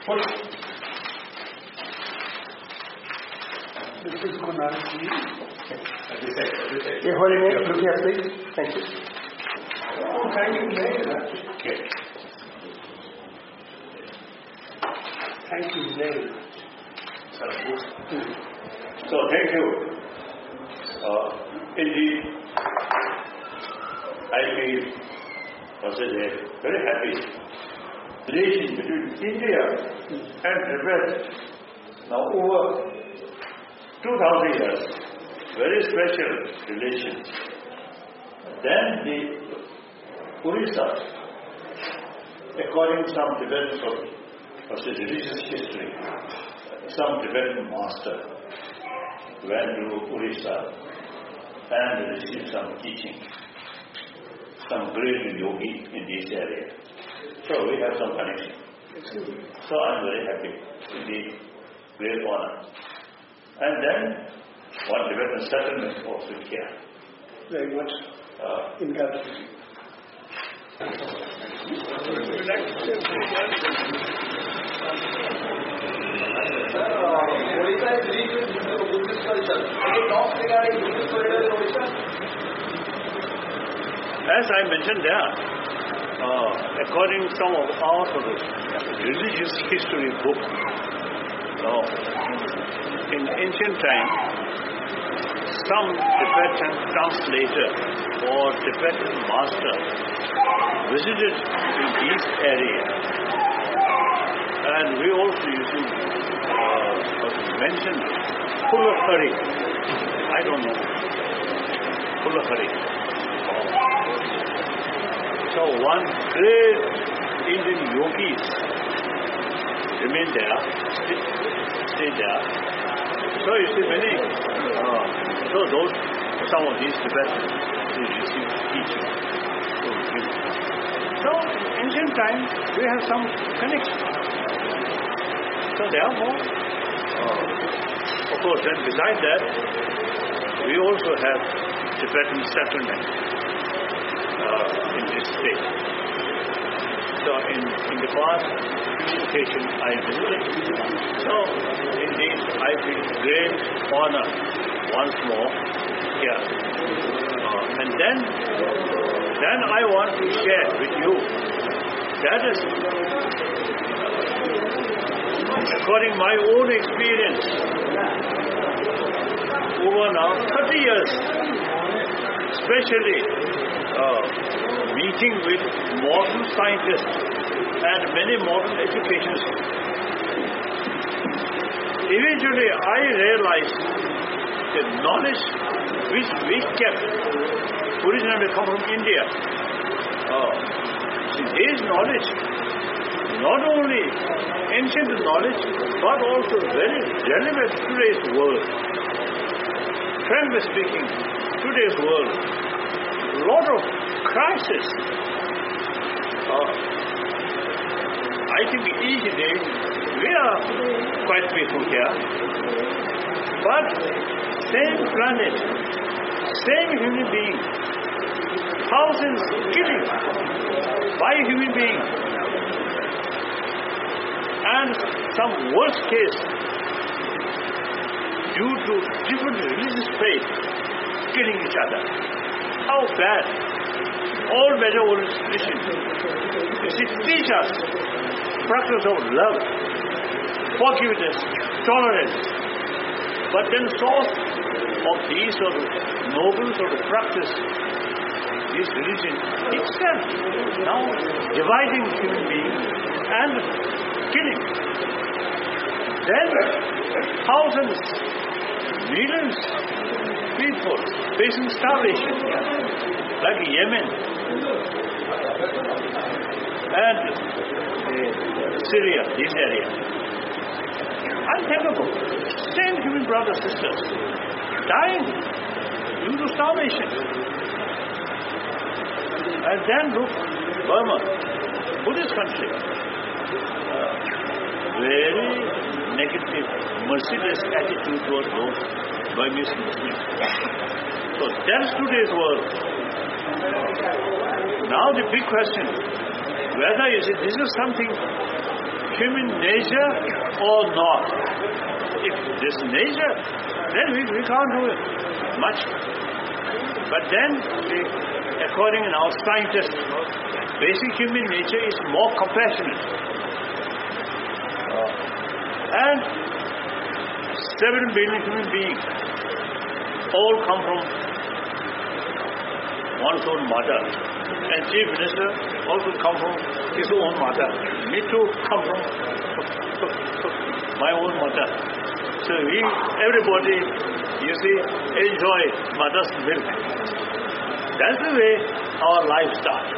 This is Guru Nanak Ji. A holy name, look here please. Thank you. Oh, thank you very much. Thank you very much. So thank you. Indeed, I feel very happy. Relation between India and Tibet now over 2000 years, very special relations. Then the Orissa, according to some Tibetan religious history, some Tibetan master went to Orissa and received some teaching, some great yogi in this area. So we have some connection. So I'm very happy. Indeed, great honor. And then one Tibetan settlement also here. Very much in gratitude. Orissa is rich with Buddhist culture. Any talks regarding Buddhist corridor in Orissa? As I mentioned there, according to some of our religious history book, in ancient time, some Tibetan translator or Tibetan master visited in this area, and we also using mention Pulakari. I don't know Pulakari. So one great Indian yogis remain there, stay there. So you see many, some of these Tibetans they receive teaching. So ancient times we have some connection. So therefore, of course, then beside that, we also have Tibetan settlement in this state. So in the past occasion I visited. So indeed I feel great honor once more here. And then I want to share with you that is according my own experience over now 30 years, especially meeting with modern scientists and many modern educationists. Eventually I realized the knowledge which we kept originally come from India. This knowledge, not only ancient knowledge, but also very relevant to today's world. Frankly speaking, today's world, a lot of crisis. I think each day we are quite peaceful here, but same planet, same human being, thousands killing by human beings, and some worst case due to different religious faith killing each other. How bad! All major religions teach us practice of love, forgiveness, tolerance. But then source of these sort of noble sort of practice, this religion itself now dividing human beings and killing. Then thousands, millions people facing starvation, like Yemen and Syria, this area. Unthinkable. Same human brothers and sisters dying due to starvation. And then look, Burma, Buddhist country, very negative, merciless attitude towards those Burmese Muslims. So that's today's world. Now the big question, whether this is something human nature or not? If this nature, then we can't do it much. But then, according to our scientists, basic human nature is more compassionate. And 7 billion human beings all come from one's own mother. And Chief Minister also come from his own mother. Me too come from my own mother. So everybody, you see, enjoy mother's milk. That's the way our life starts.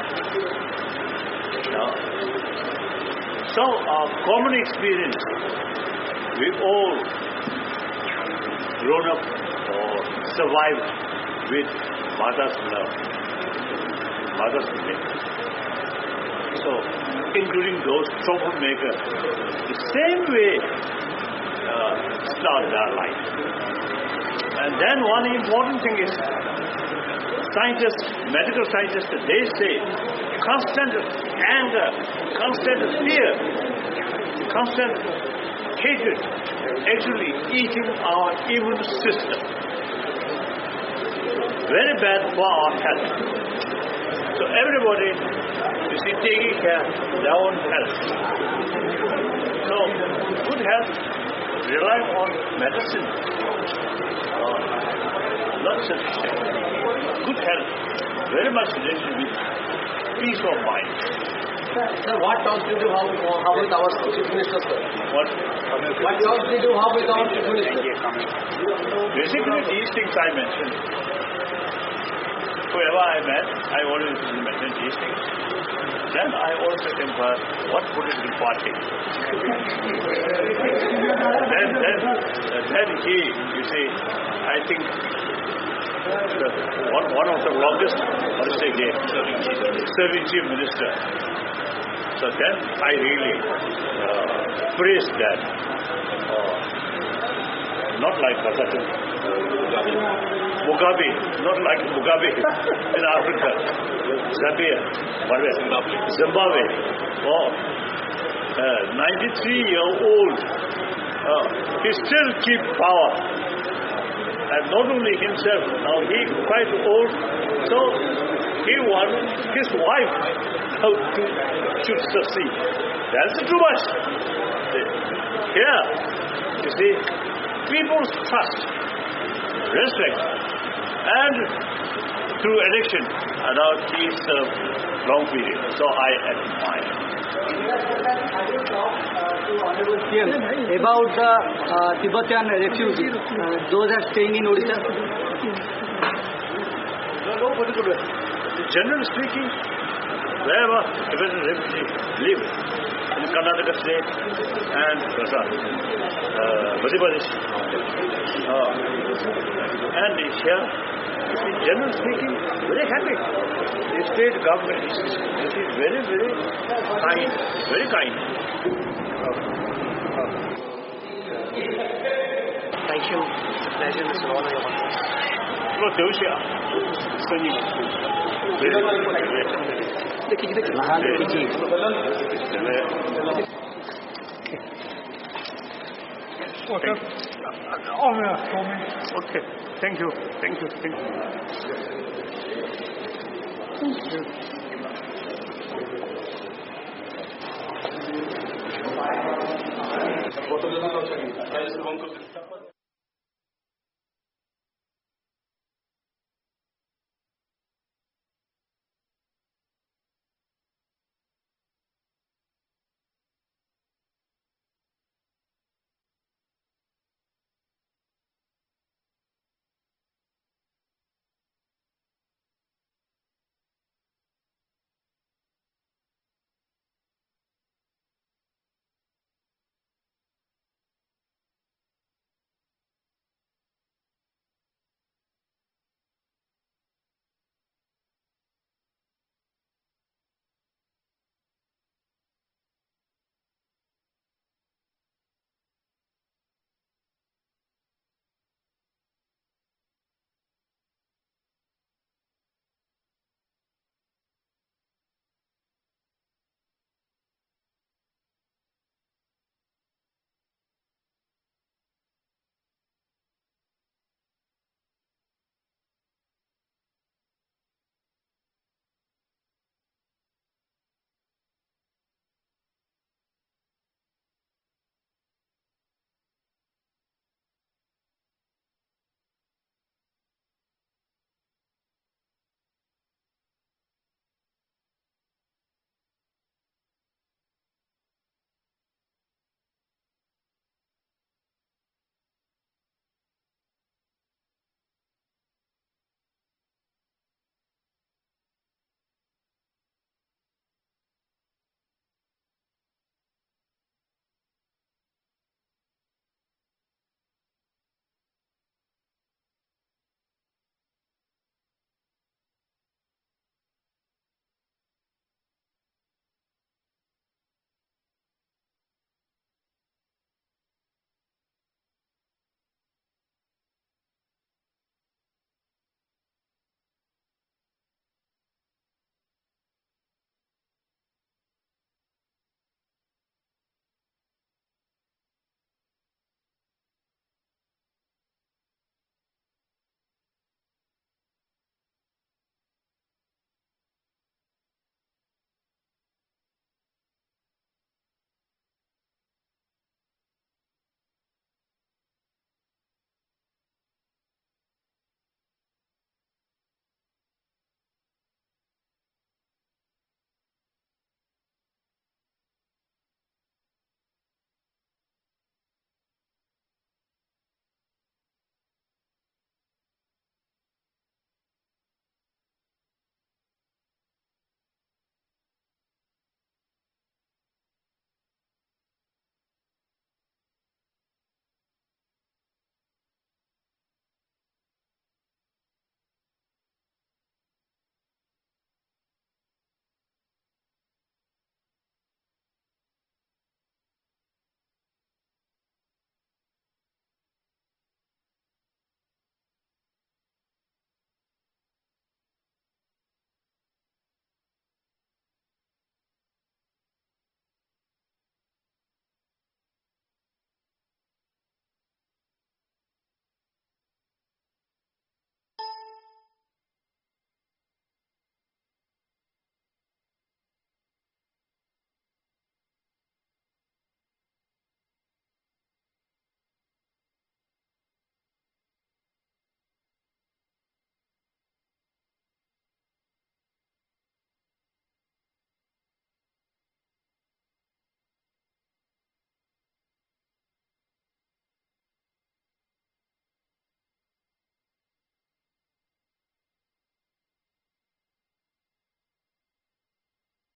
So our common experience, we've all grown up or survived with mother's love, mother's milk. So, including those troublemakers, the same way start their life. And then one important thing is, scientists, medical scientists, they say constant anger, constant fear, constant hatred actually eating our immune system. Very bad for our health. So everybody, you see, taking care of their own health. So good health rely on medicine. Not sufficient. Good health very much related with peace of mind. Sir, what talks did you have with our Chief Minister, sir? What talks did you have with our Chief Minister? Basically, these things I mentioned. Whoever I met, I always mention these things. Then I also inquire what political party. then he, you see, I think one of the longest, serving Chief Minister. So then I really praised that. Not like Mugabe, not like Mugabe in Africa, Zimbabwe. 93-year-old, he still keep power. And not only himself, now he quite old, so he wants his wife to succeed. That's too much. Here, you see, people's trust, respect, and through election, and now he served long period. So I admire. About the Tibetan refugees, those are staying in Odisha? No particular. Generally speaking, wherever Tibetan refugees live, in Karnataka state and Madhya Pradesh, and here, generally speaking, very happy. The state government is very, very kind, very kind. Thank you. Pleasure, Mr. Rana. Okay. Thank you. Thank you.